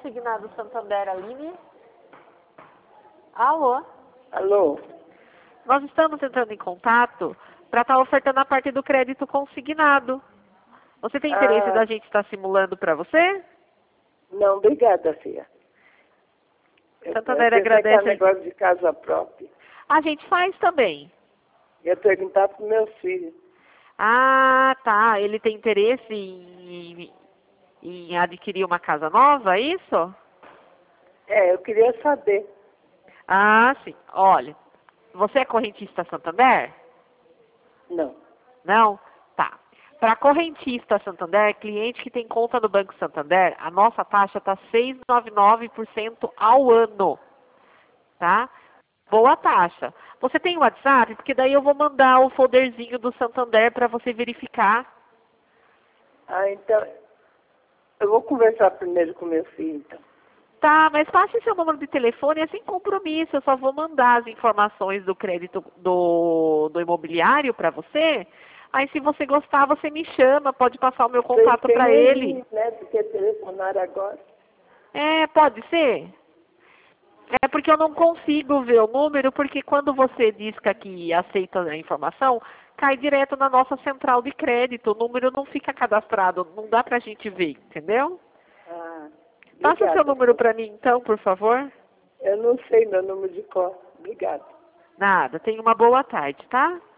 Consignado Santander, Aline? Alô? Alô? Nós estamos entrando em contato para estar ofertando a parte do crédito consignado. Você tem interesse da gente estar simulando para você? Não, obrigada, filha. Santander eu agradece. negócio de casa própria. A gente faz também. Eu ia perguntar para o meu filho. Ah, tá. Ele tem interesse em adquirir uma casa nova, é isso? Eu queria saber. Ah, sim. Olha, você é correntista Santander? Não. Não? Tá. Para correntista Santander, cliente que tem conta no Banco Santander, a nossa taxa está 6,99% ao ano. Tá? Boa taxa. Você tem WhatsApp? Porque daí eu vou mandar o folderzinho do Santander para você verificar. Então, eu vou conversar primeiro com meu filho, então. Tá, mas passe seu número de telefone, é sem compromisso. Eu só vou mandar as informações do crédito do imobiliário para você. Aí, se você gostar, você me chama. Pode passar o meu contato para ele. Né, porque telefonar agora. Pode ser? É porque eu não consigo ver o número, porque quando você disca que aceita a informação, cai direto na nossa central de crédito. O número não fica cadastrado, não dá pra gente ver, entendeu? Passa seu número para mim, então, por favor. Eu não sei meu número de cor. Obrigada. Nada. Tenha uma boa tarde, tá?